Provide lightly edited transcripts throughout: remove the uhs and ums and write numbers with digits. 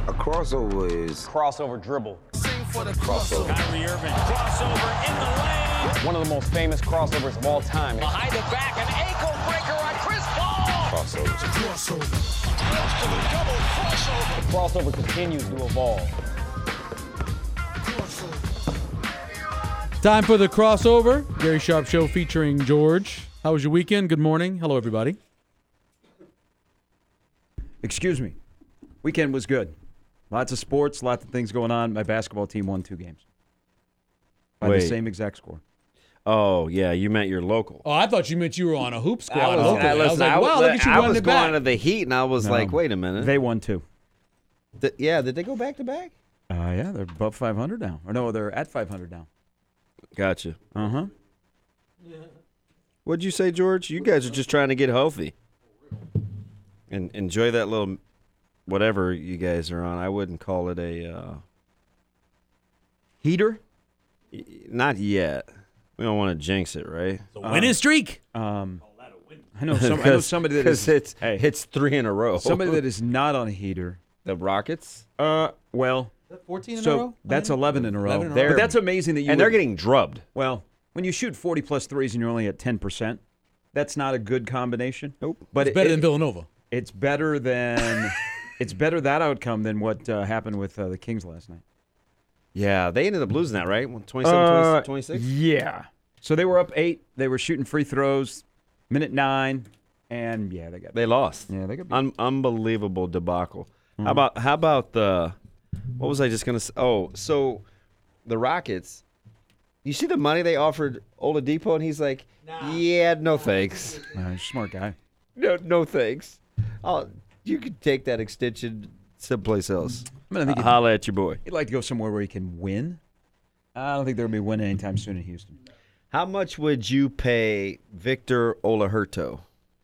A crossover is crossover dribble. crossover. Kyrie Irving, crossover in the lane. One of the most famous crossovers of all time. Behind the back, an ankle breaker on Chris Paul. Crossovers. Close to the double crossover. The crossover continues to evolve. Time for the crossover. Gary Sharp Show featuring George. How was your weekend? Good morning. Hello, everybody. Excuse me. Weekend was good. Lots of sports, lots of things going on. My basketball team won 2 games. By the same exact score. Oh, yeah, you meant your local. Oh, I thought you meant you were on a hoop squad. I was like, wow, look at you I running was it back. going to the Heat, and I was No. like, wait a minute. They won 2. Did they go back-to-back? Yeah, they're above 500 now. Or no, they're at 500 now. Gotcha. Uh-huh. What'd you say, George? You guys are just trying to get healthy. And enjoy that little whatever you guys are on. I wouldn't call it a Heater? not yet. We don't want to jinx it, right? The winning streak. I know somebody that is It's 3 in a row. somebody that is not on a heater. The Rockets, Well, 14 in a so row? that's 11 in a row. 11 in a row. But that's amazing that you and they're would- getting drubbed. Well, when you shoot 40-plus threes and you're only at 10%, that's not a good combination. Nope. But It's better than Villanova. It's better than it's better that outcome than what happened with the Kings last night. Yeah, they ended up losing that, right? 27, 26? Yeah. So they were up 8. They were shooting free throws, minute 9, and yeah, they got. They lost. Yeah, they got. beat. Unbelievable debacle. How about the what was I just gonna say? Oh, so the Rockets. You see the money they offered Oladipo, and he's like, "Yeah, no thanks, He's a smart guy. no thanks. You could take that extension someplace else." I mean, I think Holla at your boy. he'd like to go somewhere where he can win. I don't think they're gonna be winning anytime soon in Houston. How much would you pay Victor Oladipo?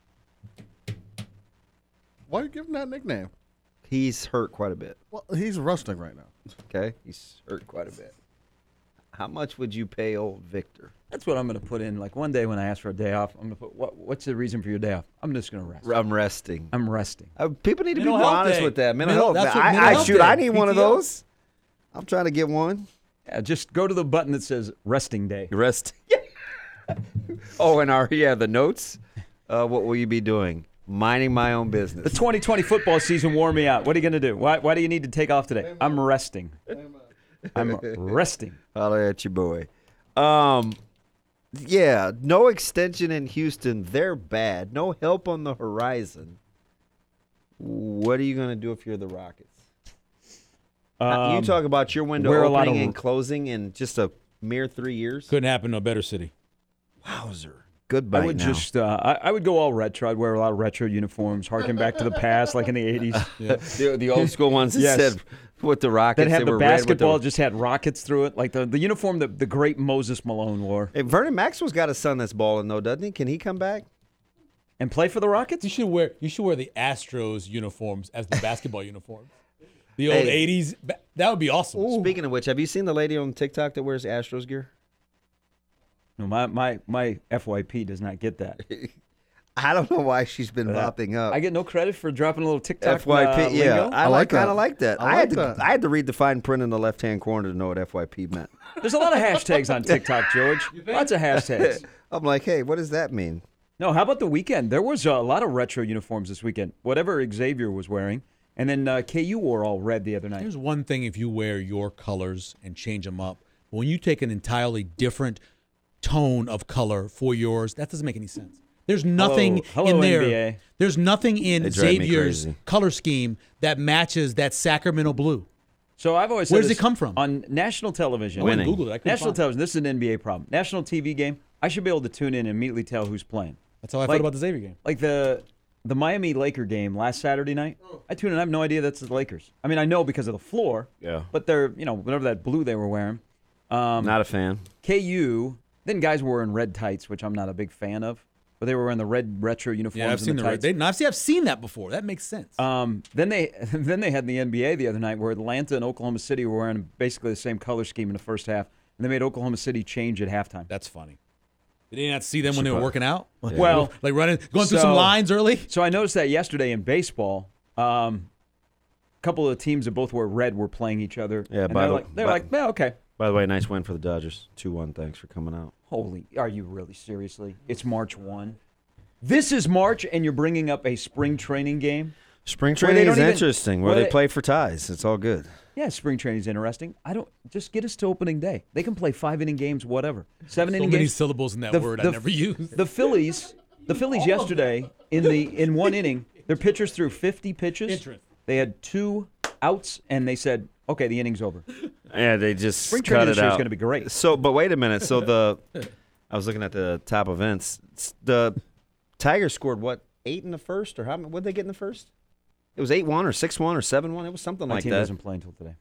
Why are you giving that nickname? He's hurt quite a bit. Well, he's rusting right now. Okay, he's hurt quite a bit. How much would you pay old Victor? That's what I'm gonna put in. Like one day when I ask for a day off, I'm gonna put what's the reason for your day off? I'm just gonna rest. I'm resting. I'm resting. People need to be Mental more health honest day. with that. Mental Mental- health. that's what mental health day. I need one of PTO. those. I'm trying to get one. Yeah, just go to the button that says resting day. Rest. Oh, and the notes. What will you be doing? Minding my own The business. 2020 football season wore me out. What are you going to do? Why do you need to take off today? I'm resting. I'm resting. Holla at your boy. Yeah, no extension in Houston. They're bad. No help on the horizon. What are you going to do if you're the Rockets? You talk about your window wear a lot opening of- and closing in just a mere 3 years. Couldn't happen in a better city. Wowzer. Goodbye I would now. just, I would go all retro. I'd wear a lot of retro uniforms, harken back to the past, like in the 80s. the old school ones that Yes. said with the Rockets. That had they the were red with basketball, just had rockets through it, like the uniform that the great Moses Malone wore. Hey, Vernon Maxwell's got a son that's balling though, doesn't he? Can he come back? And play for the Rockets? You should wear the Astros uniforms as the basketball uniforms. The old Hey. 80s. That would be awesome. Speaking of which, have you seen the lady on TikTok that wears Astros gear? No, my FYP does not get that. I don't know why she's been popping up. I get no credit for dropping a little TikTok FYP, yeah, lingo. I like kind that. of like that. I like that. I had to read the fine print in the left-hand corner to know what FYP meant. There's a lot of hashtags on TikTok, George. Lots of hashtags. I'm like, hey, what does that mean? No, how about the weekend? There was a lot of retro uniforms this weekend. Whatever Xavier was wearing. And then KU wore all red the other night. There's one thing if you wear your colors and change them up. But when you take an entirely different tone of color for yours, that doesn't make any sense. There's nothing Hello, in there. NBA. There's nothing in They drive me Xavier's crazy. color scheme that matches that Sacramento blue. So I've always said Where does this it come from? On national television. I went and Winning. Googled it. I couldn't National find it. television, this is an NBA problem. National TV game, I should be able to tune in and immediately tell who's playing. That's how I Like- felt about the Xavier game. Like the Miami Laker game last Saturday night, I tuned in. I have no idea that's the Lakers. I mean, I know because of the floor. Yeah. But they're, whatever that blue they were wearing. Not a fan. KU, then guys were wearing red tights, which I'm not a big fan of. But they were wearing the red retro uniforms. Yeah, I've seen and the tights. red. I've seen that before. That makes sense. Then they had the NBA the other night where Atlanta and Oklahoma City were wearing basically the same color scheme in the first half, and they made Oklahoma City change at halftime. That's funny. Did you not see them when they were working out? Well, like going through some lines early. So I noticed that yesterday in baseball. couple of teams that both wore red were playing each other. Yeah, and by they're the- like, yeah, okay. By the way, nice win for the Dodgers. 2-1. Thanks for coming out. Holy, are you really seriously? It's March 1. This is March, and you're bringing up a spring training game? Spring Where they training don't is even- interesting, where where they they- play for ties. It's all good. Yeah, spring training is interesting. Just get us to opening day. They can play 5-inning games, whatever. 7-inning So many games. syllables in that word I never use. The Phillies yesterday in one inning, their pitchers threw 50 pitches. Interesting. They had 2 outs, and they said, "Okay, the inning's over." Yeah, they just Spring cut training it this year is out. going to be great. So, but wait a minute. So I was looking at the top events. The Tigers scored what, 8 in the first, or how? What did they get in the first? It was 8-1 or 6-1 or 7-1. It was something My like team that. doesn't play until today.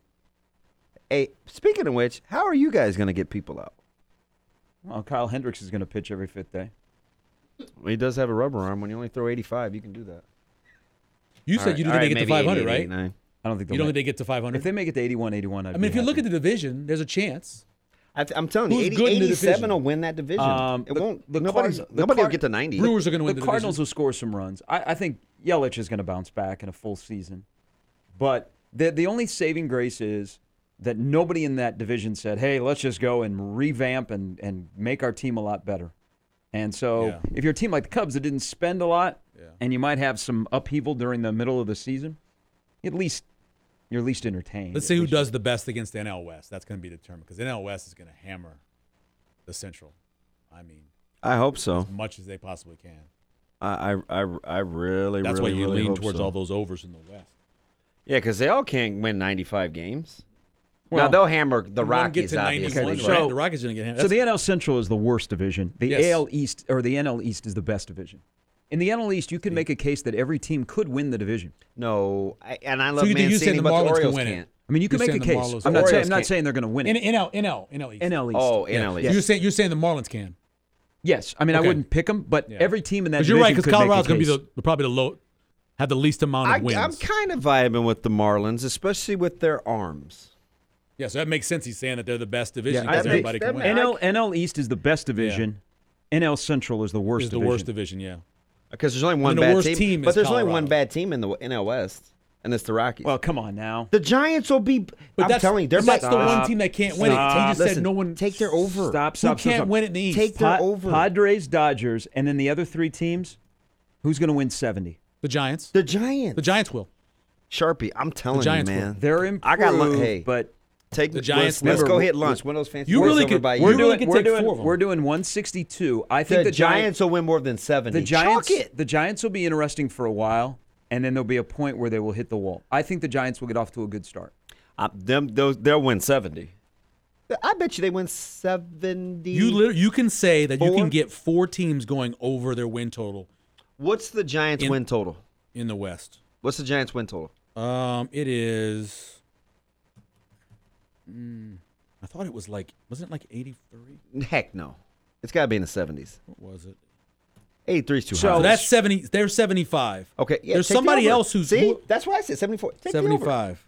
Hey, speaking of which, how are you guys going to get people out? Well, Kyle Hendricks is going to pitch every 5th day. Well, he does have a rubber arm. When you only throw 85, you can do that. You said you don't think they get to 500, right? I don't think You don't think they get to 500? if they make it to 81, I mean, if you look at the division, there's a chance. I'm telling you, Who's 80, good in the 87 division? will win that division. It won't. Nobody will get to 90. Brewers are going to win the the Cardinals division. will score some runs. I think Yelich is going to bounce back in a full season. But the only saving grace is that nobody in that division said, hey, let's just go and revamp and make our team a lot better. And so Yeah. if you're a team like the Cubs that didn't spend a lot Yeah. and you might have some upheaval during the middle of the season, you're at least entertained. Let's see who does the best against the NL West. That's going to be determined because NL West is going to hammer the Central. I mean, I hope so. as much as they possibly can. I really, That's really, why you really lean hope towards so. all those overs in the West. Yeah, because they all can't win 95 games. Well, now, they'll hammer the You want to Rockies, get to obviously. 91, Okay, right? so- The Rockies are going to get hammered. So the NL Central is the worst division. The Yes. AL East or the NL East is the best division. In the NL East, you can make a case that every team could win the division. No, and I love you Mancini, saying the but the Marlins can Orioles win it? can't. I mean, you can You're make a saying the case. Marlins- I'm not Orioles can't. saying they're going to win it. NL East. NL East. Oh, Yeah. NL So East. you're saying the Marlins can. Yes. I mean, I Okay. wouldn't pick them, but Yeah. every team in that Because division you're right, because could make a Colorado's going to case. be probably the low, have the least amount of wins. I'm kind of vibing with the Marlins, especially with their arms. Yeah, so that makes sense. He's saying that they're the best division Yeah, because that everybody makes- can that win. makes- NL East is the best division. NL Central is the worst Is the division. worst division, yeah. Because there's only one And the bad worst team. team but is there's only Colorado. one bad team in the NL West, and it's the Rockies. Well, come on now. the Giants will be. But I'm that's, telling you, they're but that's my- the one Stop. team that can't win it. He just said Listen, no one take their over. Stop. who can't win it in the East. Take their over. Padres, Dodgers, and then the other 3 teams, who's going to win 70? The Giants. The Giants. The Giants will. Sharpie, I'm telling you, Giants man. will. They're improved, I got hey. but Take The Giants Let's will. go hit lunch. One of those fancy. You really over could- by we're you. doing- could take 4 of them. we're doing 162. I think The the Giants will win more than 70. The Giants, Chalk it. the Giants will be interesting for a while, and then there'll be a point where they will hit the wall. I think the Giants will get off to a good start. They'll win 70. I bet you they win 70. You can say that you 4? can get 4 teams going over their win total What's the Giants' win total? in the West. What's the Giants' win total? It is. I thought it was wasn't it like 83? Heck no. It's got to be in the 70s. What was it? 83 is too So high. So that's 70. They're 75. okay. Yeah, There's take the somebody over. else who's See, that's why I said 74. Take the over. 75.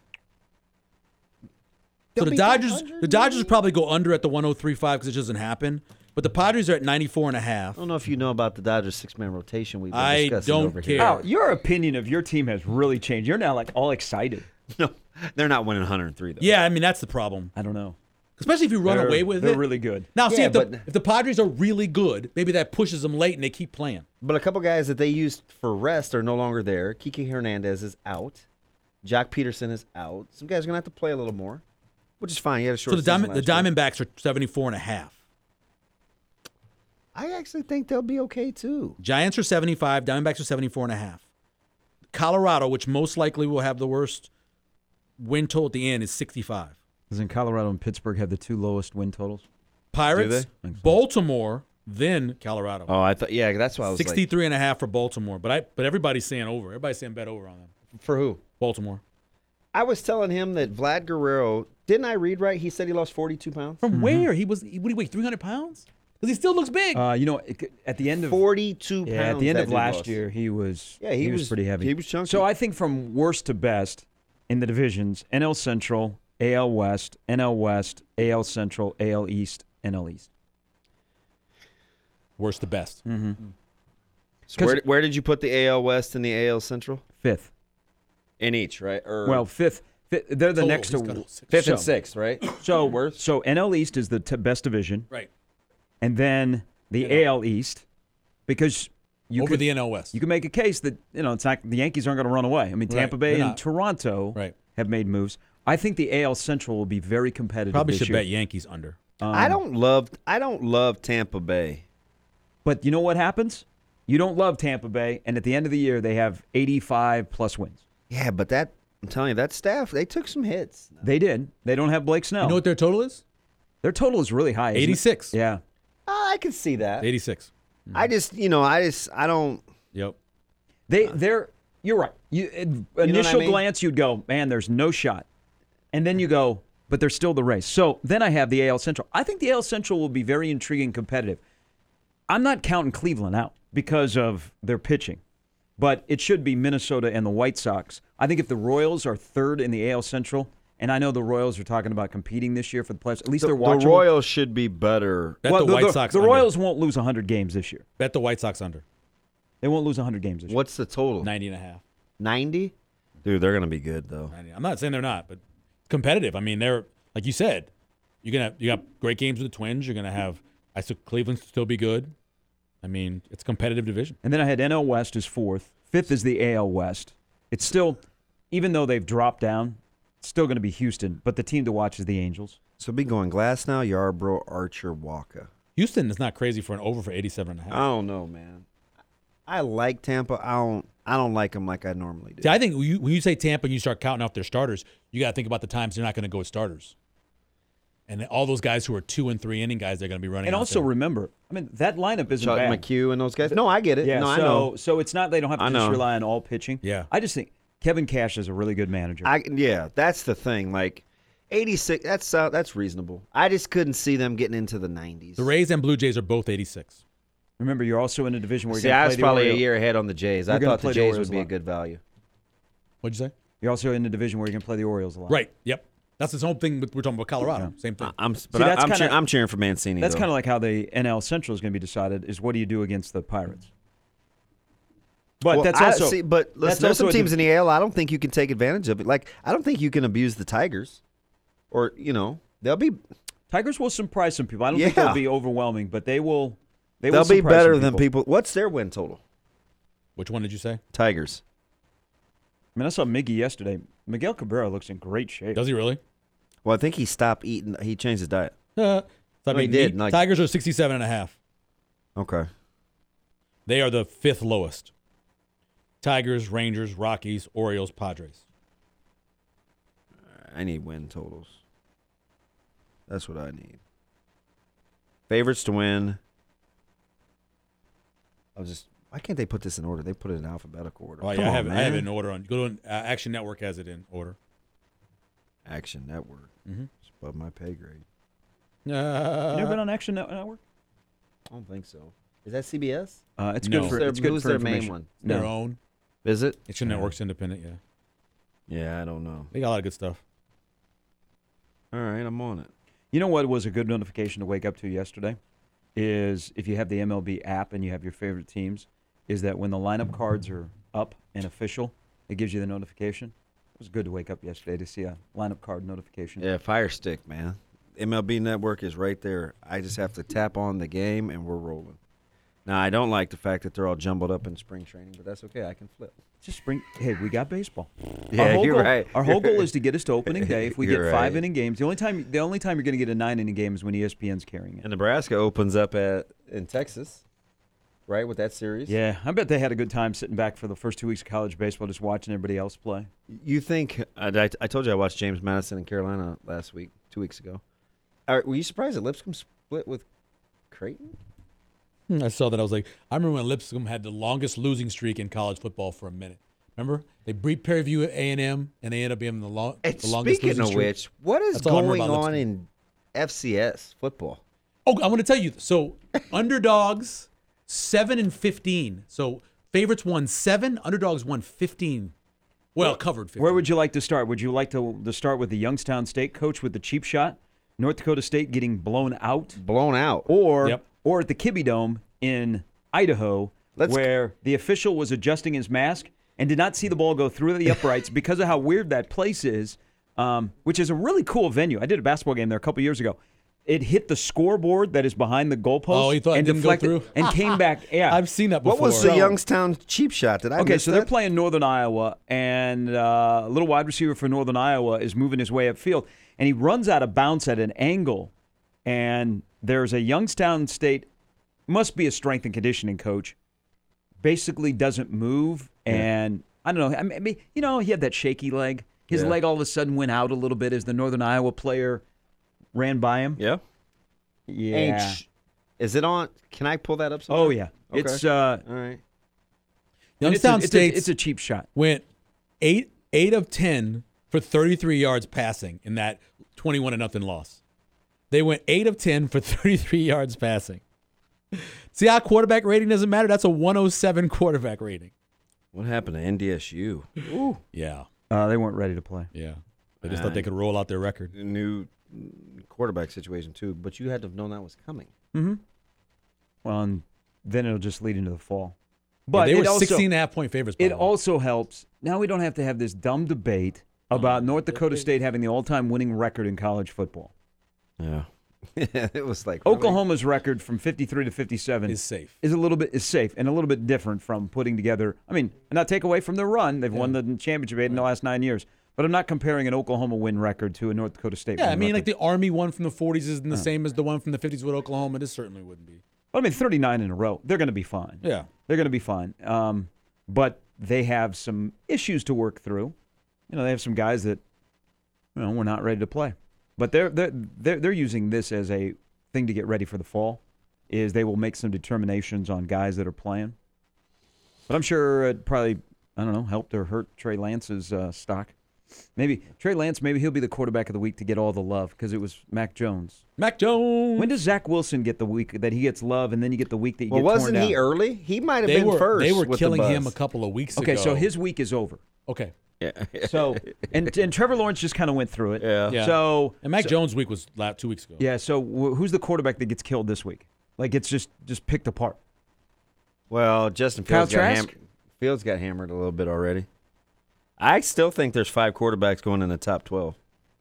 So They'll be the Dodgers, 500, the Dodgers will probably go under at the 103.5 because it doesn't happen. But the Padres are at 94.5. I don't know if you know about the Dodgers 6-man rotation we've been I discussing don't over care. here. Oh, your opinion of your team has really changed. You're now like all excited. No, they're not winning 103 though. Yeah, I mean that's the problem, I don't know. especially if you run away with they're it. really good. Now, see Yeah, if the Padres are really good, maybe that pushes them late and they keep playing. But a couple guys that they used for rest are no longer there. Kike Hernandez is out. Jock Peterson is out. Some guys are gonna have to play a little more, which is fine. He had a So short the season last year. Diamondbacks are 74.5. I actually think they'll be okay too. Giants are 75. Diamondbacks are 74.5. Colorado, which most likely will have the worst win total at the end, is 65. Doesn't Colorado and Pittsburgh have the 2 lowest win totals? Pirates, Think so. Baltimore, then Colorado. Oh, I thought. Yeah, that's why I was 63.5 for Baltimore, but everybody's saying over. Everybody's saying bet over on them. like, for who? Baltimore. I was telling him that Vlad Guerrero. Didn't I read right? He said he lost 42 pounds. From where? What did he weigh? 300 pounds? Because he still looks big. At the end of 42 pounds. at the end that of dude last lost. year, he was he was was pretty heavy. he was chunky. So I think from worst to best in the divisions: NL Central, AL West, NL West, AL Central, AL East, NL East. Worst to best. So where did you put the AL West and the AL Central? 5th. In each, right? Or Well, fifth they're the Total, next he's to got all six. fifth and so- sixth, right? So Worse. So NL East is the best division, Right. and then the AL East, because you Over could, the NL West. you can make a case that it's not the Yankees aren't going to run away. I mean, Right, Tampa Bay they're and not. Toronto Right. have made moves. I think the AL Central will be very competitive. Probably this should year. bet Yankees under. I don't love Tampa Bay. But you know what happens? You don't love Tampa Bay, and at the end of the year, they have 85 plus wins. Yeah, but I'm telling you, that staff, they took some hits. They did. They don't have Blake Snell. You know what their total is? Their total is really high. isn't it? 86. Yeah. I can see that. 86. I don't. Yep. They're. You're right. Initial mean? glance, you'd go, man, there's no shot, and then you go, but they're still the race. So then I have the AL Central. I think the AL Central will be very intriguing, and competitive. I'm not counting Cleveland out because of their pitching, but it should be Minnesota and the White Sox. I think if the Royals are third in the AL Central, and I know the Royals are talking about competing this year for the playoffs, at least The they're watching. Royals should be better. Bet the White Sox The under. Royals won't lose 100 games this year. Bet the White Sox under. They won't lose 100 games this year. What's the total? 90.5. 90? Dude, they're going to be good, though. 90. I'm not saying they're not, but it's competitive. I mean, they're, like you said, you got great games with the Twins. You're going to have, I said Cleveland still be good. I mean, it's a competitive division. And then I had NL West as fourth. Fifth is the AL West. It's still, even though they've dropped down, it's still going to be Houston. But the team to watch is the Angels. So be going Glasnow, Yarbrough, Archer, Waka. Houston is not crazy for an over for 87.5. I don't know, man. I like Tampa. I don't like them like I normally do. See, I think when you say Tampa and you start counting off their starters, you got to think about the times they're not going to go with starters. And all those guys who are 2 and 3 inning guys, they're going to be running. And out also there. remember, I mean, that lineup isn't Chuck bad. McHugh and those guys. No, I get it. Yeah, no, I so, know. so it's not they don't have to I just know. rely on all pitching. Yeah. I just think Kevin Cash is a really good manager. Yeah, that's the thing. Like 86, that's reasonable. I just couldn't see them getting into the 90s. The Rays and Blue Jays are both 86. Remember, you're also in a division where See, you're I going to was play probably the a Orioles. year ahead on the Jays. You're I gonna thought play the the Jays Orioles would be a a lot. good value. What'd you say? You're also in the division where you're going to play the Orioles a lot. Right. Yep. That's the whole thing. We're talking about Colorado. Same thing. that's kinda- I'm cheering for Mancini. That's though. kind of like how the NL Central is going to be decided. Is what do you do against the Pirates? But Well, that's also. But that's listen, there's some also a teams in the AL. I don't think you can take advantage of it. Like I don't think you can abuse the Tigers, or they'll be Tigers will surprise some people. I don't think they'll Yeah. be overwhelming, but they will. They'll be surprise better some than people. What's their win total? Which one did you say? Tigers. I mean, I saw Miggy yesterday. Miguel Cabrera looks in great shape. Does he really? Well, I think he stopped eating. He changed his diet. So, I No, he mean, did, like- Tigers are 67.5. Okay. They are the 5th lowest. Tigers, Rangers, Rockies, Orioles, Padres. I need win totals. That's what I need. Favorites to win. Why can't they put this in order? They put it in alphabetical order. Oh, yeah, Come I on, have man. it in order. Go to Action Network has it in order. Action Network. Mhm. It's above my pay grade. You never been on Action Network? I don't think so. Is that CBS? It's No. good for Who's it's good who's for their main information. one? Their No. own. Is it? Action Network's independent, yeah. Yeah, I don't know. They got a lot of good stuff. All right, I'm on it. You know what was a good notification to wake up to yesterday? Is if you have the MLB app and you have your favorite teams, is that when the lineup cards are up and official, it gives you the notification. It was good to wake up yesterday to see a lineup card notification. Yeah, Fire Stick, man. MLB Network is right there. I just have to tap on the game and we're rolling. Now, I don't like the fact that they're all jumbled up in spring training, but that's okay. I can flip. Just spring. Hey, we got baseball. Yeah, Our whole you're goal, right. Our whole goal is to get us to opening day. If we You're get right. 5-inning games, the only time you're going to get a 9-inning game is when ESPN's carrying it. And Nebraska opens up in Texas, right, with that series? Yeah, I bet they had a good time sitting back for the first 2 weeks of college baseball, just watching everybody else play. You think I told you I watched James Madison in Carolina last week, 2 weeks ago. Were you surprised that Lipscomb split with Creighton? I saw that. I was like, I remember when Lipscomb had the longest losing streak in college football for a minute. Remember? They beat View at A&M, and they ended up being the longest Speaking losing of streak. which, what is That's all I remember going about on Lipscomb. in FCS football? Oh, I'm going to tell you. So, underdogs 7-15. So, favorites won 7, underdogs won 15. Well, covered 15. Where would you like to start? Would you like to start with the Youngstown State coach with the cheap shot, North Dakota State getting blown out, Blown out. or Yep. at the Kibbe Dome in Idaho, Let's- where the official was adjusting his mask and did not see the ball go through the uprights because of how weird that place is, which is a really cool venue. I did a basketball game there a couple years ago. It hit the scoreboard that is behind the goalpost. Oh, he thought it and didn't go deflected through? and came back. Yeah, I've seen that before. What was the Youngstown cheap shot? Did I Okay, miss so that? they're playing Northern Iowa, and a little wide receiver for Northern Iowa is moving his way upfield, and he runs out of bounds at an angle, and there's a Youngstown State, must be a strength and conditioning coach, basically doesn't move, and I don't know. I mean, he had that shaky leg. His leg all of a sudden went out a little bit as the Northern Iowa player ran by him. Yeah. Yeah. Is it on? Can I pull that up somewhere? Oh, yeah. Okay. It's All right. Youngstown State it's a cheap shot. went 8 of 10 for 33 yards passing in that 21-0 loss. They went 8 of 10 for 33 yards passing. See how quarterback rating doesn't matter? That's a 107 quarterback rating. What happened to NDSU? Ooh. Yeah. They weren't ready to play. Yeah. They just thought they could roll out their record. A new quarterback situation, too. But you had to have known that was coming. Mm-hmm. Well, and then it'll just lead into the fall. But But they were it also, 16.5 point favorites. by It the way. also helps. Now we don't have to have this dumb debate about North Dakota State having the all-time winning record in college football. Yeah. It was like really? Oklahoma's record from 53 to 57 is safe. is safe and a little bit different from putting together. I mean, not take away from their run. They've won the championship in the last 9 years. But I'm not comparing an Oklahoma win record to a North Dakota State Yeah, win I mean, record. like the Army one from the 40s isn't the same as the one from the 50s with Oklahoma. This certainly wouldn't be. I mean, 39 in a row. They're going to be fine. Yeah. They're going to be fine. But they have some issues to work through. They have some guys that, were not ready to play. But they're using this as a thing to get ready for the fall. Is they will make some determinations on guys that are playing. But I'm sure it probably, helped or hurt Trey Lance's stock. Maybe Trey Lance, maybe he'll be the quarterback of the week to get all the love because it was Mac Jones. Mac Jones. When does Zach Wilson get the week that he gets love, and then you get the week that you get torn wasn't down? he early? He might have They been were first. they were with killing the him a buzz. couple of weeks Okay, ago. so his week is over. Okay. Yeah. So and Trevor Lawrence just kind of went through it. Yeah. Yeah. So And Mac Jones' week was 2 weeks ago. yeah. So who's the quarterback that gets killed this week? Like it's just picked apart. Well, Justin Kyle Fields Trask? Fields got hammered a little bit already. I still think there's 5 quarterbacks going in the top 12.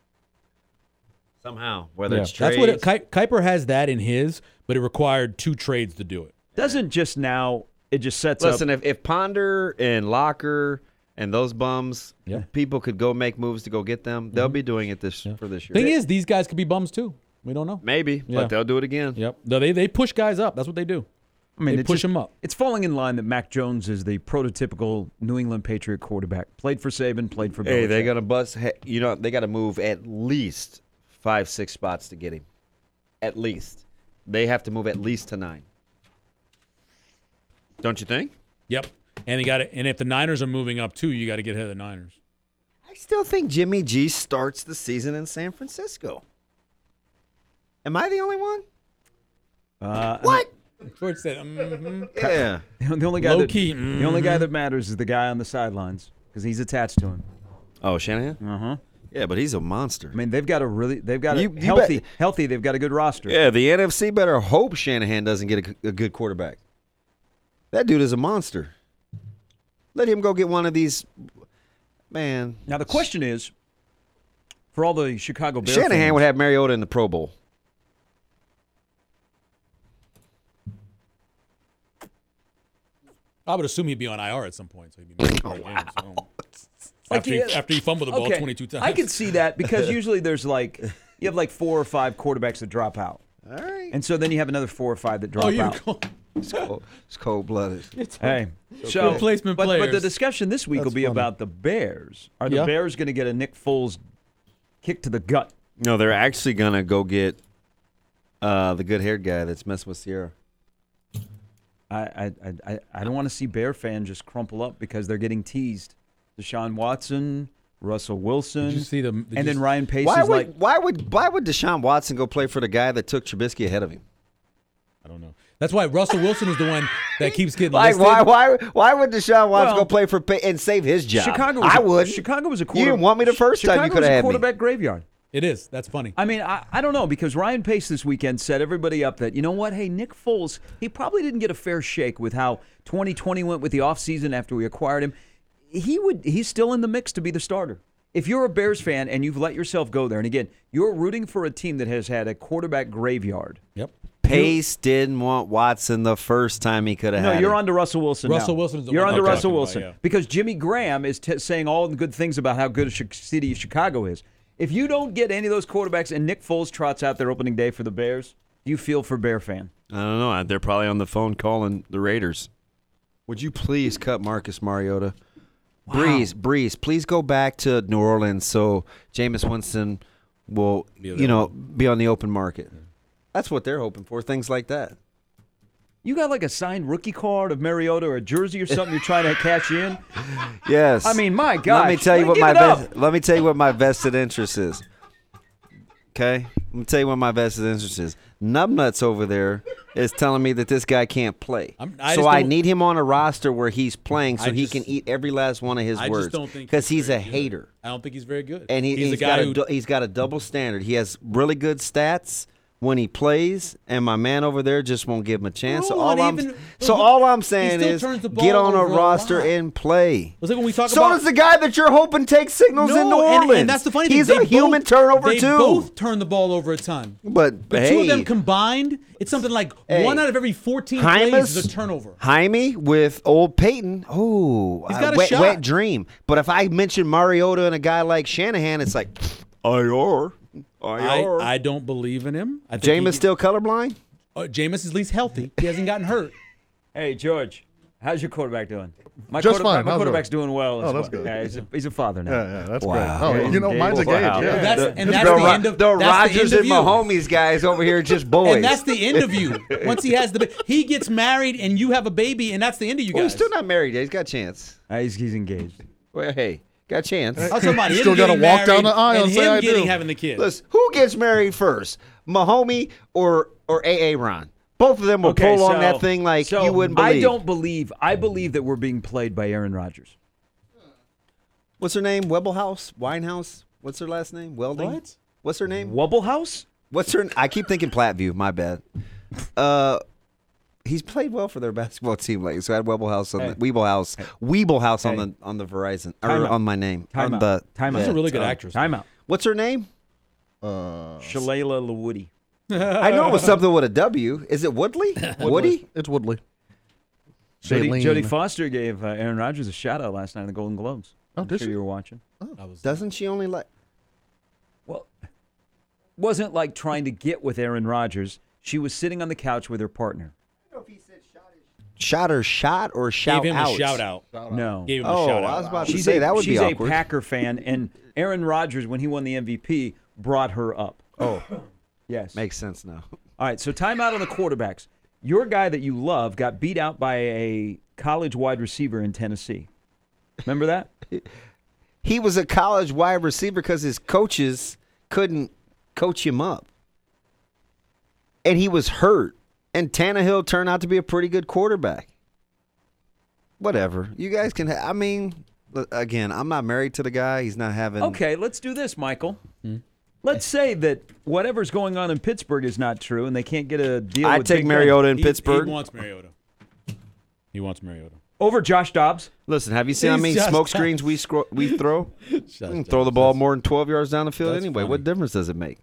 Somehow, whether it's That's trades. what Kuiper has that in his, but it required 2 trades to do it. Doesn't just now it just sets Listen, up. if Ponder and Locker and those bums, Yeah. people could go make moves to go get them, they'll be doing it for this year. Thing is, these guys could be bums too. We don't know. Maybe, Yeah. but they'll do it again. Yep. No, they push guys up. That's what they do. I mean, they it's push just- him up. It's falling in line that Mac Jones is the prototypical New England Patriot quarterback. Played for Saban, played for Belichick. Hey, they're gonna bust. They got to move at least 5-6 spots to get him. At least, they have to move at least to 9. Don't you think? Yep. And you got it. And if the Niners are moving up too, you got to get ahead of the Niners. I still think Jimmy G starts the season in San Francisco. Am I the only one? What? George said, Yeah. The only guy Low that key, the only guy that matters is the guy on the sidelines because he's attached to him. Oh, Shanahan? Uh-huh. Yeah, but he's a monster. I mean, they've got You healthy. They've got a good roster. Yeah, the NFC better hope Shanahan doesn't get a good quarterback. That dude is a monster. Let him go get one of these. Man. Now the question is, for all the Chicago Bears Shanahan fans, would have Mariota in the Pro Bowl. I would assume he'd be on IR at some point. So he'd be missing games, so. Like After he fumbled the ball okay, 22 times. I could see that because usually there's you have 4 or 5 quarterbacks that drop out, All right. and so then you have another 4 or 5 that drop Oh, you're out. cool. It's cold-blooded. Hey, so Replacement but the players. discussion this week will That's be funny. about the Bears. Are the Yeah. Bears going to get a Nick Foles kick to the gut? No, they're actually going to go get the good-haired guy that's messing with Sierra. I don't want to see Bear fans just crumple up because they're getting teased. Deshaun Watson, Russell Wilson, Did you see them? and then Ryan Pace Why is would Deshaun Watson go play for the guy that took Trubisky ahead of him? I don't know. That's why Russell Wilson is the one that keeps getting Like listed. why would Deshaun Watson Well, go play for and save his job? Chicago. I would. Chicago was a You quarter. didn't want me the first time you Chicago could was have a had me. quarterback graveyard. It is. That's funny. I mean, I don't know because Ryan Pace this weekend set everybody up that, you know what, hey, Nick Foles, he probably didn't get a fair shake with how 2020 went with the offseason after we acquired him. he's still in the mix to be the starter. If you're a Bears fan and you've let yourself go there, and again, you're rooting for a team that has had a quarterback graveyard. Yep. Pace didn't want Watson the first time he could have had No, you're it. on to Russell Wilson now. Russell Wilson is the You're one on to I'm Russell talking Wilson. about, yeah. Because Jimmy Graham is saying all the good things about how good a city Chicago is. If you don't get any of those quarterbacks and Nick Foles trots out their opening day for the Bears, you feel for Bear fan. I don't know. They're probably on the phone calling the Raiders. Would you please cut Marcus Mariota? Wow. Breeze, please go back to New Orleans so Jameis Winston will, be on the open market. That's what they're hoping for, things like that. You got like a signed rookie card of Mariota or a jersey or something you're trying to cash in? Yes. I mean, my gosh. Let me tell you what my vested interest is. Okay? Let me tell you what my vested interest is. Numbnuts over there is telling me that this guy can't play. I need him on a roster where he's playing so he can eat every last one of his words. Because he's a hater. I don't think he's very good. And he's got a double standard. He has really good stats when he plays, and my man over there just won't give him a chance. So all I'm saying is get on a roster and play. Like when we talk so does the guy that you're hoping takes signals in New Orleans. And that's the funny thing. He's a human turnover too. They both turn the ball over a ton. But two of them combined, it's something like 1 out of every 14 plays is a turnover. Jaime with old Peyton. Oh, he's got a shot. Wet dream. But if I mention Mariota and a guy like Shanahan, it's like IR. I don't believe in him. Jameis still colorblind? Jameis is at least healthy. He hasn't gotten hurt. Hey, George, how's your quarterback doing? My fine. My quarterback's doing well. That's good. Yeah, he's a father now. Yeah, that's Wow. great. Oh, mine's a Gage. Yeah. That's the end of the that's Rodgers the end and of you. Mahomes guys over here just boys. And that's the end of you. Once he has he gets married and you have a baby, and that's the end of you guys. Well, he's still not married yet. He's got a chance. He's engaged. Well, hey, got a chance. I was talking about You him still gotta getting walk down married the aisle and and say, him "I do." having the kid. Listen, who gets married first, Mahomie or A.A. Ron? Both of them will pull along that thing like you wouldn't believe. I believe that we're being played by Aaron Rodgers. What's her name? Webblehouse? Winehouse? What's her last name? Welding? What? What's her name? Wubblehouse? What's her? I keep thinking Platteview. My bad. He's played well for their basketball team lately. So I had Webblehouse on the Weeblehouse on the Verizon or on my name. Time on out. She's a really good actress. Time out. What's her name? Shalala Lawudi. I know it was something with a W. Is it Woodley? Woody? It's Woodley. Jodie Foster gave Aaron Rodgers a shout-out last night in the Golden Globes. Oh, did I'm sure she? you were watching. Doesn't she only like? Well, wasn't like trying to get with Aaron Rodgers. She was sitting on the couch with her partner. I don't know if he said shot or shout Gave him out. a shout out. No. Gave him a shout out. I was about to say that would be awkward. She's a Packer fan, and Aaron Rodgers, when he won the MVP, brought her up. Oh, yes. makes sense now. All right, so timeout on the quarterbacks. Your guy that you love got beat out by a college wide receiver in Tennessee. Remember that? He was a college wide receiver because his coaches couldn't coach him up. And he was hurt. And Tannehill turned out to be a pretty good quarterback. Whatever. You guys can again, I'm not married to the guy. He's not having... Okay, let's do this, Michael. Let's say that whatever's going on in Pittsburgh is not true and they can't get a deal with I'd take Big Mariota in He Pittsburgh. wants Mariota. He wants Mariota. over Josh Dobbs. Listen, have you seen how many He's smoke just- screens we throw? We can throw the ball more than 12 yards down the field That's anyway. funny. What difference does it make?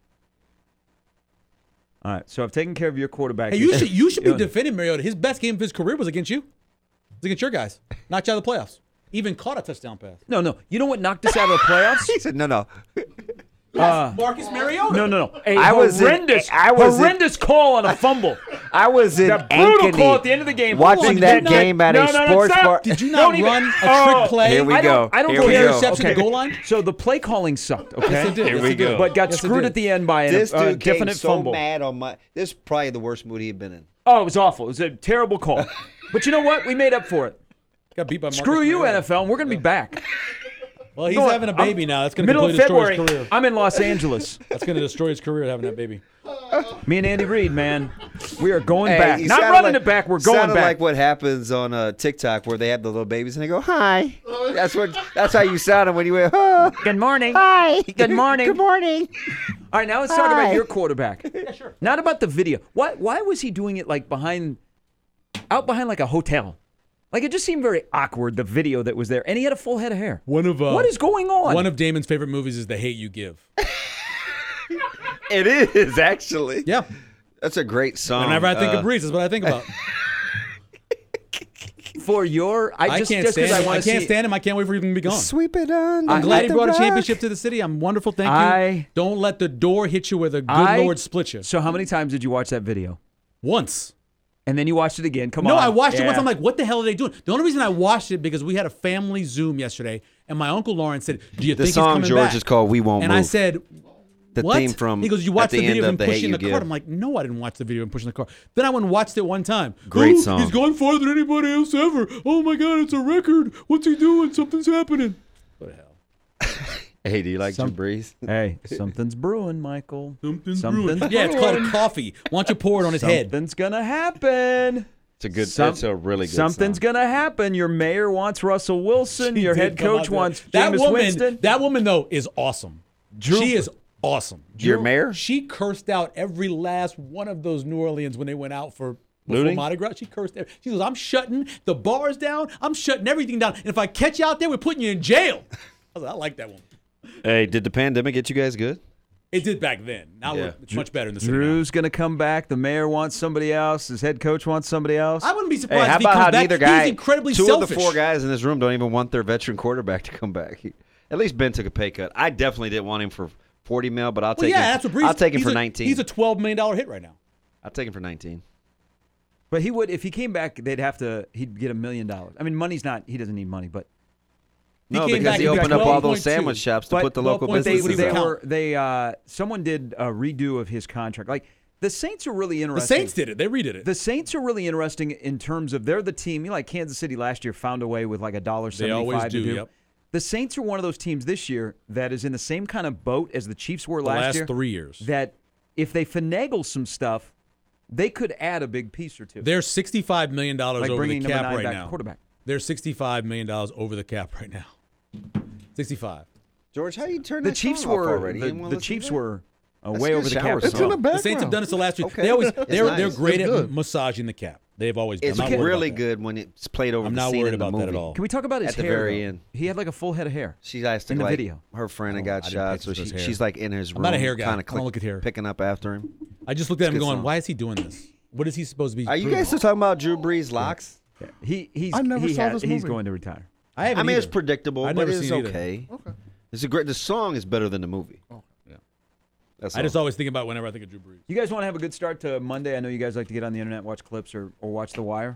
All right, so I've taken care of your quarterback. Hey, you should be defending Mariota. His best game of his career was against you. It was against your guys. Knocked you out of the playoffs. Even caught a touchdown pass. No. You know what knocked us out of the playoffs? He said, no. Marcus Mariota. No. I was in- horrendous call on a fumble. I was in That brutal Ankeny call at the end of the game. watching Did that not- game at a sports stop. bar. Did you not run a trick play? Here we go. I don't Here care. we go. Interception at the goal line? So the play calling sucked. Okay, Yes, it did. Yes, it did. but got Yes, it screwed did. at the end by This a dude came definite so fumble. mad on my. This is probably the worst mood he had been in. Oh, it was awful. It was a terrible call. But you know what? We made up for it. Got beat by Marcus Screw you, Mariota. NFL. And we're gonna be back. Well, he's Going- having a baby now. That's going to Middle of completely destroy February, his career. I'm in Los Angeles. That's going to destroy his career having that baby. Me and Andy Reid, man, we are going back. you Not sounded running like- it back. We're going sounded back. like what happens on TikTok where they have the little babies and they go, "Hi." That's how you sounded when you went, "Oh, Good morning. hi, Good morning. good morning." All right, now let's talk about Hi. your quarterback. Yeah, sure. Not about the video. Why was he doing it like out behind like a hotel? Like, it just seemed very awkward, the video that was there. And he had a full head of hair. What is going on? One of Damon's favorite movies is The Hate You Give. It is, actually. Yeah. That's a great song. Whenever I think of Breeze, that's what I think about. For your, I can't stand him. I can't stand him. I can't wait for him to be gone. Sweep it on. I'm glad he brought a championship to the city. I'm wonderful. Thank you. Don't let the door hit you where the good Lord split you. So how many times did you watch that video? Once. And then you watched it again. Come on. No, I watched it once. I'm like, what the hell are they doing? The only reason I watched it because we had a family Zoom yesterday, and my Uncle Lawrence said, "Do you think he's coming back?" The song George is called "We Won't and Move." I said, the what? theme from. He goes, "You watched the video of him pushing the Hate You cart?" Give. I'm like, "No, I didn't watch the video of him pushing the cart." Then I went and watched it one time. Great song. He's gone farther than anybody else ever. Oh my God, it's a record. What's he doing? Something's happening. What the hell? Hey, do you like Drew Brees? Hey, something's brewing, Michael. Something's brewing. Yeah, it's called coffee. Why don't you pour it on his head? Something's gonna happen. It's a good. It's a really good. Something's song. gonna happen. Your mayor wants Russell Wilson. Your Did head come out coach there. wants that Jameis woman. Winston. That woman though is awesome. She is awesome. Your mayor? She cursed out every last one of those New Orleans when they went out for Looting? Mardi Gras. She cursed. She goes, "I'm shutting the bars down. I'm shutting everything down. And if I catch you out there, we're putting you in jail." I was like, I like that woman. Hey, did the pandemic get you guys good? It did back then. Now Yeah. it's much better in the city. Drew's gonna come back. The mayor wants somebody else. His head coach wants somebody else. I wouldn't be Hey, surprised how if he about comes how back. neither guy? He's incredibly two selfish. of the four guys in this room don't even want their veteran quarterback to come back. At least Ben took a pay cut. I definitely didn't want him for $40 million, but I'll Well, take yeah, him. that's what Breeze. I'll take him he's for a- 19. He's a $12 million hit right now. I'll take him for 19. But he would, if he came back, he'd get $1 million. I mean, money's not. He doesn't need money, but No, came because back he and got opened up all those 12.2. sandwich shops to But- put the local but they- businesses they out. someone did a redo of his contract. Like, the Saints are really The interesting. Saints did it. They redid it. The Saints are really interesting in terms of they're the team. Like Kansas City last year found a way with like $1.75 They always to do, do. yep. The Saints are one of those teams this year that is in the same kind of boat as the Chiefs were The last last year. 3 years. That if they finagle some stuff, they could add a big piece or two. They're $65 million like over the bringing number cap 9 right back now. quarterback. They're $65 million over the cap right now. 65. George, how do you turn The that Chiefs song off were already? You didn't wanna the listen Chiefs to that? were That's way a over the shower cap. song. It's in the background. The Saints have done this the last 3 years. Okay. They always It's they're nice. great It's at good. massaging the cap. They've always been. It's I'm not worried really about that. good when it's played over I'm the not scene worried in the about that movie. at all. Can we talk about his At the hair? very though? end. He had like a full head of hair. She has to in the like video. her friend I got didn't shot, pick so his hair. she's like in his room. I'm not a hair guy. Kinda I don't look at hair. Picking up after him. I just looked at him It's a good going, song. why is he doing this? What is he supposed to be Are you proving? guys still talking about Drew Brees' locks? He's I never saw this he's movie. going to retire. I haven't I mean, it's either. predictable, I've but never it's seen it either. okay. Okay. It's a great. The song is better than the movie. Oh, yeah. That's I all. just always think about whenever I think of Drew Brees. You guys want to have a good start to Monday? I know you guys like to get on the internet, watch clips, or watch The Wire.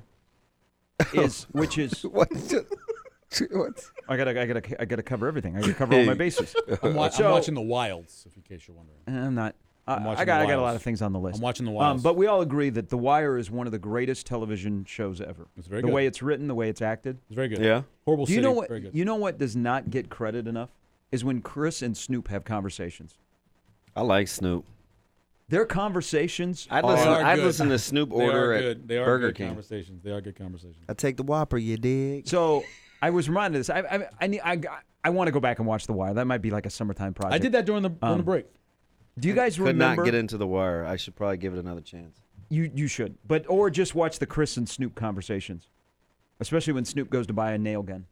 Which is What? What? I gotta cover everything. I gotta cover all my bases. I'm So- watching The Wilds, if in case you're wondering. I'm not. watching I got The a lot Wilds. of things on the list. I'm watching The Wilds. But we all agree that The Wire is one of the greatest television shows ever. It's very the good. way it's written, the way it's acted. It's very good. Yeah. Horrible Do you City. know what? Very good. You know what does not get credit enough is when Chris and Snoop have conversations. I like Snoop. Their conversations. I'd are- listen. are I'd good. listen to Snoop They order are at good. They are Burger good King. conversations. They are good conversations. I take the Whopper, you dig? So I was reminded of this. I want to go back and watch The Wire. That might be like a summertime project. I did that during the break. Do you guys Could remember? not get into The Wire. I should probably give it another chance. You should, or just watch the Chris and Snoop conversations, especially when Snoop goes to buy a nail gun.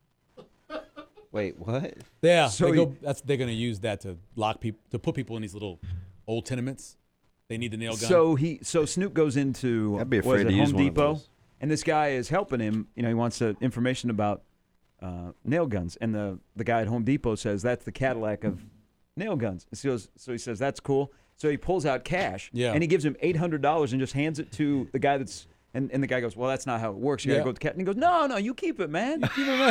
Wait, what? Yeah, So they're going to use that to lock people, to put people in these little old tenements. They need the nail gun. So Snoop goes into I'd be what is afraid it, to use Home one of Depot, those. and this guy is helping him. You know, he wants information about nail guns, and the guy at Home Depot says that's the Cadillac of nail guns. So he says that's cool. So he pulls out cash, Yeah. and he gives him $800 and just hands it to the guy that's. And the guy goes, well, that's not how it works. You got to Yeah. go to the cat. And he goes, no, you keep it, man.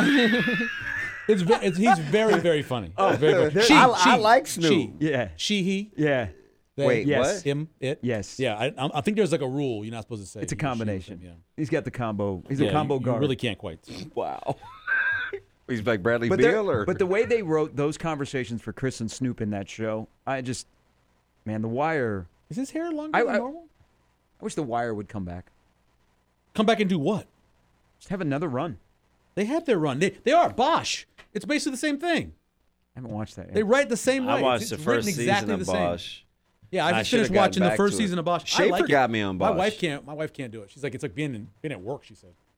He's very, very funny. Oh, very, very. I like Snoop. Yeah. She, he. Yeah. They, Wait, Yes. what? Him, it. Yes. Yeah, I think there's like a rule you're not supposed to say. It's a he, she, combination. Yeah. He's got the combo. He's Yeah, a combo you guard. really can't quite. Wow. He's like Bradley But Beal, or the way they wrote those conversations for Chris and Snoop in that show, man, The Wire. Is his hair longer I- than I- normal? I wish The Wire would come back. Come back and do what? Just have another run. They had their run. They are Bosch. It's basically the same thing. I haven't watched that yet. They write the same way. I watched It's the written first exactly season the of same. Bosch. Yeah, I I just should've finished watching gotten the back first to it. season of Bosch. I Schaefer like it. got me on My Bosch. wife can't. My wife can't do it. She's like, it's like being at work. She said.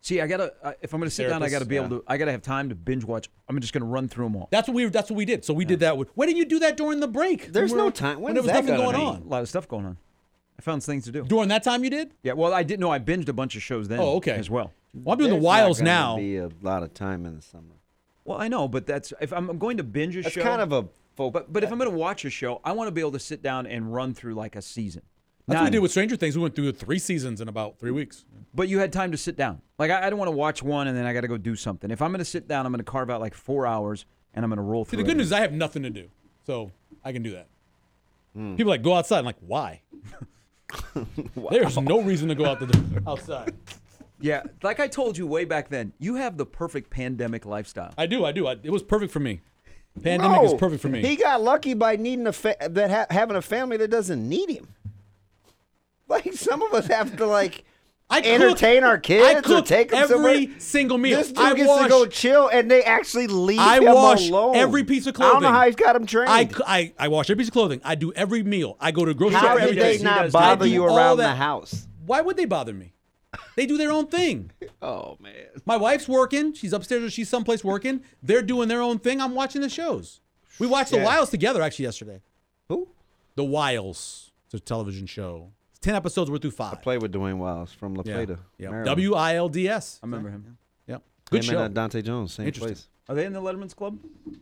See, I gotta. If I'm gonna sit down, I gotta be Therapists, able to. I gotta have time to binge watch. I'm just gonna run through them all. That's what we did. So we did that. When did you do that during the break? There's When we no were- time. When When there is was that nothing gonna going be? A on. lot of stuff going on. I found things to do. During that time, you did? Yeah, well, I didn't know. I binged a bunch of shows then. Oh, okay. As well. Well, I'm doing There's the Wiles not gonna now. Be a lot of time in the summer. Well, I know, but that's if I'm going to binge a That's show. kind of a folk. But if I'm going to watch a show, I want to be able to sit down and run through like a season. That's what we did with Stranger Things. We went through 3 seasons in about 3 weeks. But you had time to sit down. Like I don't want to watch one and then I got to go do something. If I'm going to sit down, I'm going to carve out like 4 hours and I'm going to roll See, through. the good it. news is I have nothing to do, so I can do that. People are like, go outside. I'm like, why? There's no reason to go outside. Yeah, like I told you way back then, you have the perfect pandemic lifestyle. I do. It was perfect for me. Pandemic is No, perfect for me. He got lucky by needing having a family that doesn't need him. Like some of us have to I entertain our kids I or cook take them every somewhere. single meal. This dude I gets wash, to go chill, and they actually leave I him wash alone. every piece of I don't know clothing. how he's got him trained. I wash every piece of clothing. I do every meal. I go to the grocery how store did every they day. not does bother I do you all around that. the house? Why would they bother me? They do their own thing. Oh man. My wife's working. She's upstairs or she's someplace working. They're doing their own thing. I'm watching the shows. We watched The Wiles together actually yesterday. Who? The Wiles. It's a television show. It's 10 episodes. We're through 5. Played with Dwayne Wiles from La Yeah. Plata. Yeah. Maryland. WILDS. I remember him. Yep. Good Him show. and Dante Jones, same Interesting. place. Are they in the Letterman's Club?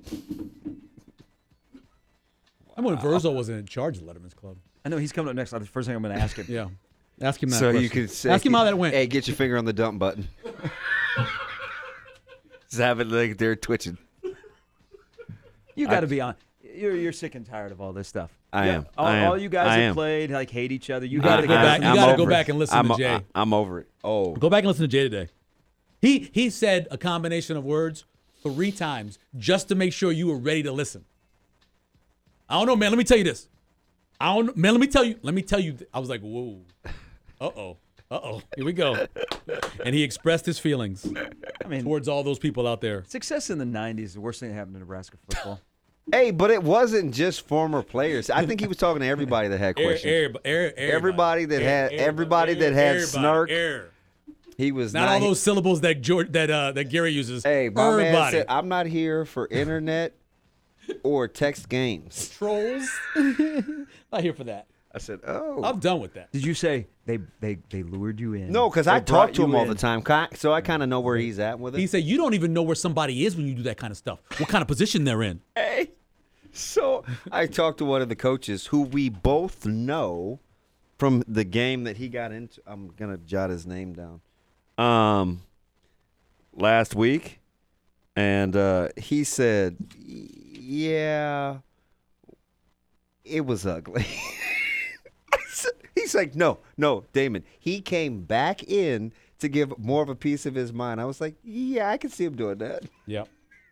I remember when Verzo was in charge of Letterman's Club. I know he's coming up next. That's the first thing I'm going to ask him. Yeah. Ask him that So question. you could say, Ask him how that went. Hey, get your finger on the dump button. Just have it like they're twitching. You got to be on. You're sick and tired of all this stuff. I am. All you guys I that am. played like hate each other. You gotta got go back. You I'm gotta go over back it. and listen I'm to Jay. I'm over it. Oh, Go back and listen to Jay today. He said a combination of words 3 times just to make sure you were ready to listen. I don't know, man. Let me tell you this. I don't, man. Let me tell you. I was like, whoa. Here we go. And he expressed his feelings I mean, towards all those people out there. success in the 90s is the worst thing that happened to Nebraska football. hey, but it wasn't just former players. I think he was talking to everybody that had questions. Everybody that had snark. He was Not all those syllables that that Gary uses. Hey, my man Everybody. said, "I'm not here for internet or text games." Trolls. Not here for that. I said, "Oh, I'm done with that. Did you say they lured you in? no," because They I brought talk to you him all in. the time, so I kind of know where he's at with it. He said, you don't even know where somebody is when you do that kind of stuff. What kind of position they're in. Hey, so I talked to one of the coaches who we both know from the game that he got into. I'm gonna jot his name down. Last week, and he said, "Yeah, it was ugly." He's like, no, Damon. He came back in to give more of a piece of his mind. I was like, yeah, I can see him doing that. Yep.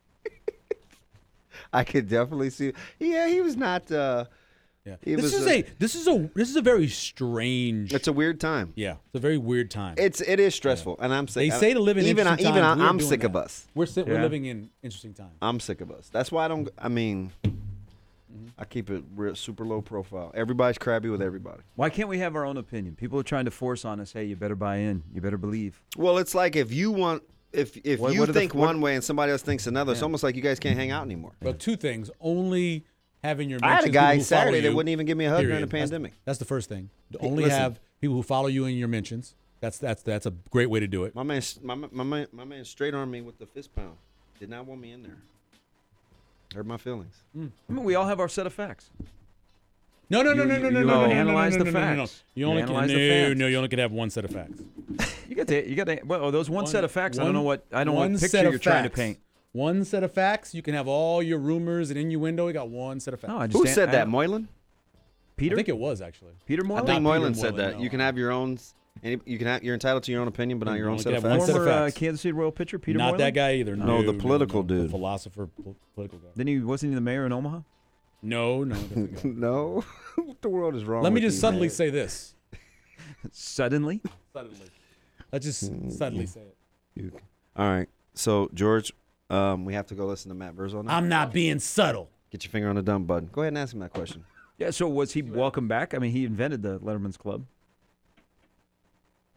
I could definitely see. Yeah, he was not. Yeah. It This was is a very strange. It's a weird time. Yeah, it's a very weird time. It is stressful, and I'm sick. They say to live in even interesting times. We're I'm doing sick of that. us. We're Yeah. living in interesting times. I'm sick of us. That's why I don't. I mean, I keep it real, super low profile. Everybody's crabby with everybody. Why can't we have our own opinion? People are trying to force on us, hey, you better buy in. You better believe. Well, it's like if you want, if What- you what are the- think what- one way and somebody else thinks another, it's Yeah. almost like you guys can't hang out anymore. Well, 2 things. Only having your I had a mentions, guy people who follow Saturday that you, wouldn't even give me a hug during the period. pandemic. That's the first thing. To only Listen. have people who follow you in your mentions. That's a great way to do it. My man straight armed me with the fist pound. Did not want me in there. Hurt my feelings. I mean, we all have our set of facts. No. you analyze the facts. You You only analyze the can, facts. no. You only can have one set of facts. You got the well, those one set of facts. I don't know what one what set picture of you're trying to facts. paint. One set of facts. You can have all your rumors and innuendo. You got one set of facts. No, I just Who said that? Moylan? Peter. I think it was actually. Peter I Moore. think Not Moylan Peter said Moylan, that. no. You can have your own. You're entitled to your own opinion, but not your own only set of can have one facts. set of Former facts. Kansas City Royal pitcher Peter Not Moylan? that guy either. No, the political The dude. philosopher, political guy. Then wasn't he the mayor in Omaha? No, different guy. No, what the world is wrong? Let me with just you, subtly man? say this. Suddenly. Suddenly. Let's just subtly say it. All right, so George, we have to go listen to Matt Verzo now. I'm not being subtle. Get your finger on the dumb button. Go ahead and ask him that question. Yeah. So was he welcome back? I mean, he invented the Letterman's Club. Yeah.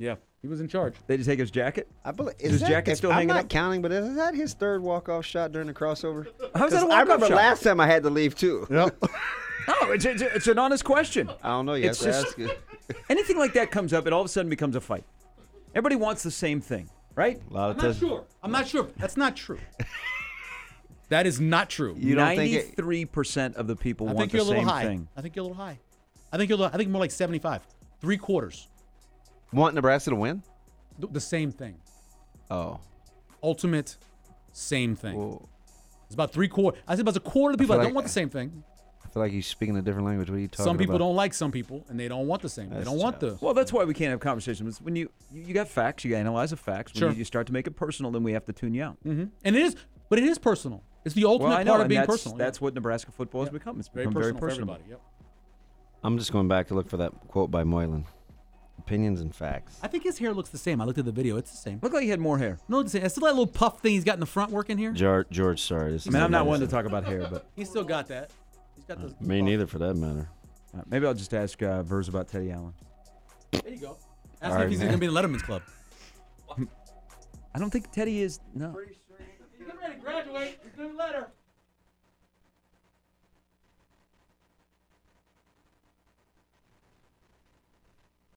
He was in charge. They just take his jacket? I believe Is his jacket still hanging I'm not up? counting, but is that his third walk-off shot during the crossover? How's that a 'Cause I walk-off remember shot? last time I had to leave too. Yep. No, it's an honest question. I don't know. You It's have to just- ask it. Anything like that comes up, it all of a sudden becomes a fight. Everybody wants the same thing, right? A lot of I'm not times. sure. I'm not sure. That's not true. That is not true. You don't think it- 93% of the people I want think the you're a little same high. thing. I think you're a little high. I think more like 75. 3/4. Want Nebraska to win? The same thing. Oh. Ultimate, same thing. Well, It's about 3/4. I said about a quarter of the people feel that like- don't want the same thing. I feel like you're speaking a different language. What are you talking about? Some people don't like some people, and they don't want the same. They That's don't want the. Well, that's why we can't have conversations. When you got facts, you analyze the facts. When Sure. you start to make it personal, then we have to tune you out. And it is, but it is personal. It's the ultimate Well, I know, part of and being that's, personal. that's what Nebraska football has Yeah. become. It's very become personal, very personal. for everybody. Yep. I'm just going back to look for that quote by Moylan. Opinions and facts. I think his hair looks the same. I looked at the video. It's the same. Looked like he had more hair. No, it's the same. It's still that little puff thing he's got in the front working here. George, sorry. This I is mean, I'm not embarrassing. one to talk about hair, but He's still got that. He's got those. Me neither, for that matter. maybe I'll just ask Verz about Teddy Allen. There you go. Ask All him right, if he's man. going to be in the Letterman's Club. I don't think Teddy is. No. He's getting ready to graduate. He's doing a letter.